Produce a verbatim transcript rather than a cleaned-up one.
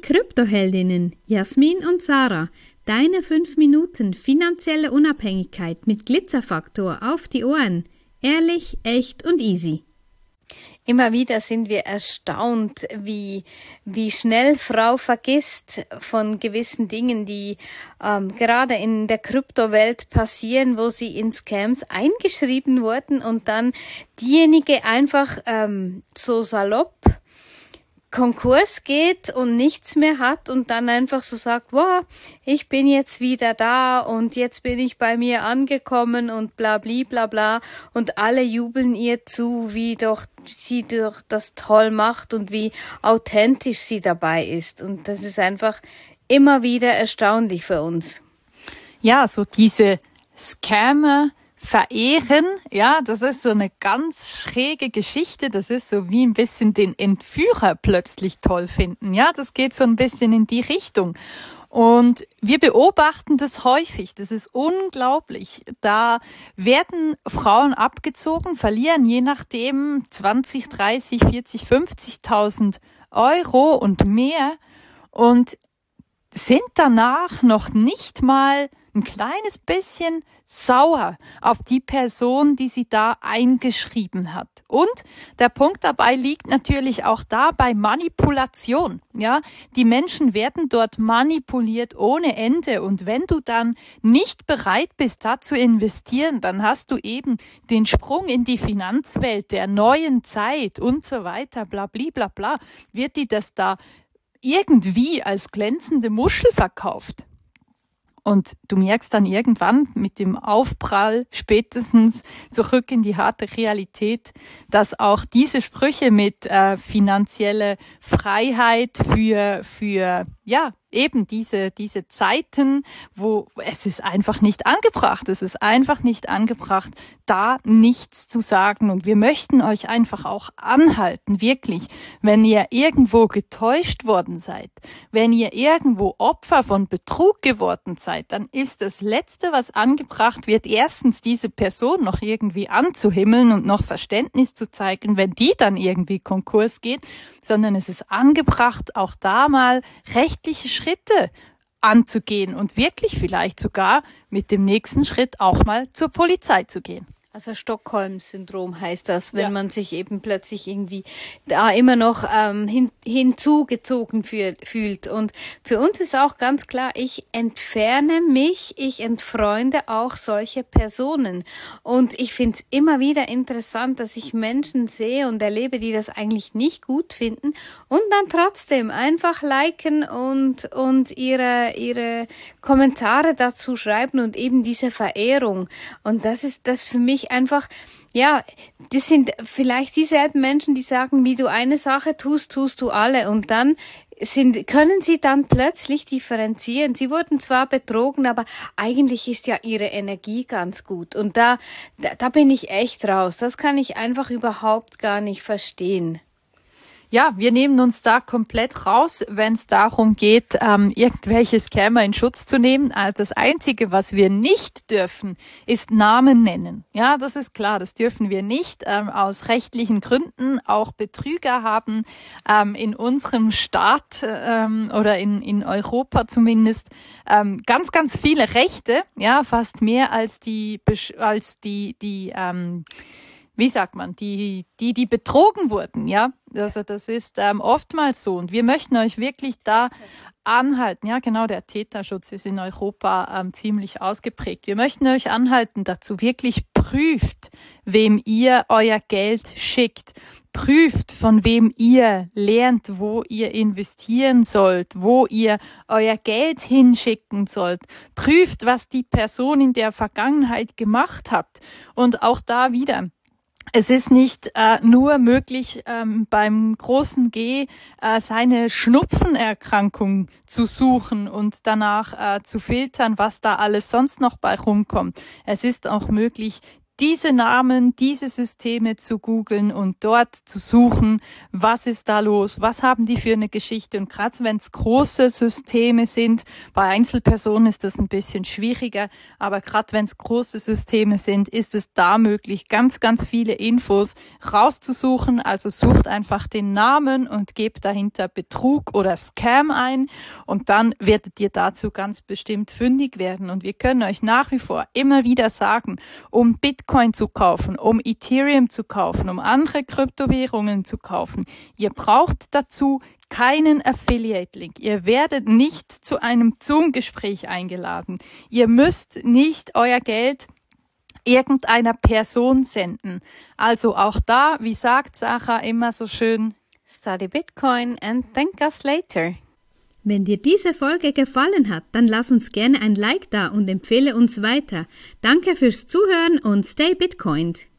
Kryptoheldinnen Jasmin und Sarah. Deine fünf Minuten finanzielle Unabhängigkeit mit Glitzerfaktor auf die Ohren. Ehrlich, echt und easy. Immer wieder sind wir erstaunt, wie, wie schnell Frau vergisst von gewissen Dingen, die ähm, gerade in der Kryptowelt passieren, wo sie in Scams eingeschrieben wurden und dann diejenige einfach ähm, so salopp Konkurs geht und nichts mehr hat und dann einfach so sagt, wow, ich bin jetzt wieder da und jetzt bin ich bei mir angekommen und bla bla bla bla und alle jubeln ihr zu, wie doch sie doch das toll macht und wie authentisch sie dabei ist. Und das ist einfach immer wieder erstaunlich für uns. Ja, so diese Scammer verehren, ja, das ist so eine ganz schräge Geschichte, das ist so wie ein bisschen den Entführer plötzlich toll finden, ja, das geht so ein bisschen in die Richtung. Und wir beobachten das häufig, das ist unglaublich. Da werden Frauen abgezogen, verlieren je nachdem zwanzig, dreißig, vierzig, fünfzigtausend Euro und mehr und sind danach noch nicht mal ein kleines bisschen sauer auf die Person, die sie da eingeschrieben hat. Und der Punkt dabei liegt natürlich auch da bei Manipulation. Ja, die Menschen werden dort manipuliert ohne Ende. Und wenn du dann nicht bereit bist, da zu investieren, dann hast du eben den Sprung in die Finanzwelt der neuen Zeit und so weiter, bla bla bla bla, wird dir das da irgendwie als glänzende Muschel verkauft. Und du merkst dann irgendwann mit dem Aufprall spätestens zurück in die harte Realität, dass auch diese Sprüche mit äh, finanzielle Freiheit für für ja eben diese diese Zeiten, wo es ist einfach nicht angebracht, es ist einfach nicht angebracht, da nichts zu sagen. Und wir möchten euch einfach auch anhalten, wirklich, wenn ihr irgendwo getäuscht worden seid, wenn ihr irgendwo Opfer von Betrug geworden seid, dann ist das Letzte, was angebracht wird, erstens diese Person noch irgendwie anzuhimmeln und noch Verständnis zu zeigen, wenn die dann irgendwie Konkurs geht, sondern es ist angebracht, auch da mal rechtliche Schritte anzugehen und wirklich vielleicht sogar mit dem nächsten Schritt auch mal zur Polizei zu gehen. Also Stockholm-Syndrom heißt das, wenn ja. man sich eben plötzlich irgendwie da immer noch ähm, hin, hinzugezogen fühlt, fühlt. Und für uns ist auch ganz klar, ich entferne mich, ich entfreunde auch solche Personen. Und ich finde es immer wieder interessant, dass ich Menschen sehe und erlebe, die das eigentlich nicht gut finden und dann trotzdem einfach liken und und ihre ihre Kommentare dazu schreiben und eben diese Verehrung. Und das ist das für mich einfach, ja, das sind vielleicht dieselben Menschen, die sagen, wie du eine Sache tust, tust du alle. Und dann sind, können sie dann plötzlich differenzieren. Sie wurden zwar betrogen, aber eigentlich ist ja ihre Energie ganz gut. Und da, da, da bin ich echt raus. Das kann ich einfach überhaupt gar nicht verstehen. Ja, wir nehmen uns da komplett raus, wenn es darum geht, ähm, irgendwelche Scammer in Schutz zu nehmen. Das Einzige, was wir nicht dürfen, ist Namen nennen. Ja, das ist klar, das dürfen wir nicht. Ähm, aus rechtlichen Gründen auch Betrüger haben ähm, in unserem Staat ähm, oder in, in Europa zumindest ähm, ganz, ganz viele Rechte. Ja, fast mehr als die als die die ähm, wie sagt man, die, die, die betrogen wurden, ja. Also das ist ähm, oftmals so. Und wir möchten euch wirklich da anhalten. Ja, genau, der Täterschutz ist in Europa ähm, ziemlich ausgeprägt. Wir möchten euch anhalten dazu, wirklich prüft, wem ihr euer Geld schickt. Prüft, von wem ihr lernt, wo ihr investieren sollt, wo ihr euer Geld hinschicken sollt. Prüft, was die Person in der Vergangenheit gemacht hat. Und auch da wieder, es ist nicht äh, nur möglich, ähm, beim großen G äh, seine Schnupfenerkrankung zu suchen und danach äh, zu filtern, was da alles sonst noch bei rumkommt. Es ist auch möglich, diese Namen, diese Systeme zu googeln und dort zu suchen, was ist da los, was haben die für eine Geschichte. Und gerade wenn es große Systeme sind, bei Einzelpersonen ist das ein bisschen schwieriger, aber gerade wenn es große Systeme sind, ist es da möglich, ganz, ganz viele Infos rauszusuchen. Also sucht einfach den Namen und gebt dahinter Betrug oder Scam ein und dann werdet ihr dazu ganz bestimmt fündig werden. Und wir können euch nach wie vor immer wieder sagen, um Bitcoin Bitcoin zu kaufen, um Ethereum zu kaufen, um andere Kryptowährungen zu kaufen. Ihr braucht dazu keinen Affiliate-Link. Ihr werdet nicht zu einem Zoom-Gespräch eingeladen. Ihr müsst nicht euer Geld irgendeiner Person senden. Also auch da, wie sagt Sarah immer so schön, study Bitcoin and thank us later. Wenn dir diese Folge gefallen hat, dann lass uns gerne ein Like da und empfehle uns weiter. Danke fürs Zuhören und stay Bitcoined!